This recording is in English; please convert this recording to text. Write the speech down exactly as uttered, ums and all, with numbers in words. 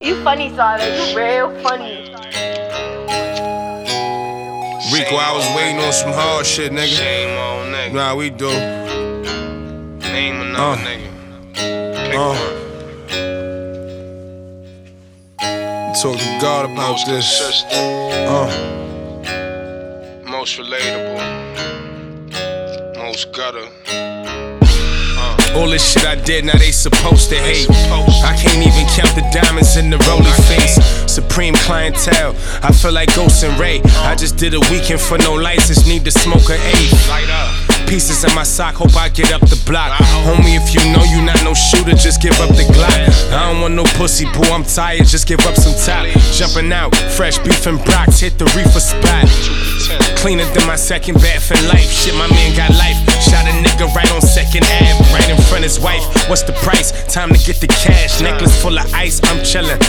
You funny, Sada. You real funny. Rico, I was waiting on some hard shit, nigga. Shame on nigga. Nah, we do. Name another Uh. nigga. Pick Uh. one. Talk to God about Most this. consistent, Uh. most relatable, most gutter. All this shit I did, now they supposed to hate. supposed to. I can't even count the diamonds in the rolling face. Supreme clientele, I feel like Ghost and Ray. I just did a weekend for no license, need to smoke a eight. Light up. Pieces in my sock, hope I get up the block. Homie, if you know you not no shooter, just give up the Glock. I don't want no pussy, boo, I'm tired, just give up some top. Jumping out, fresh beef and brocks, hit the reefer spot. Cleaner than my second bath in life. Shit, my man got life. Shot a nigga right on second Ave, right in front of his wife. What's the price? Time to get the cash. Necklace full of ice, I'm chillin'.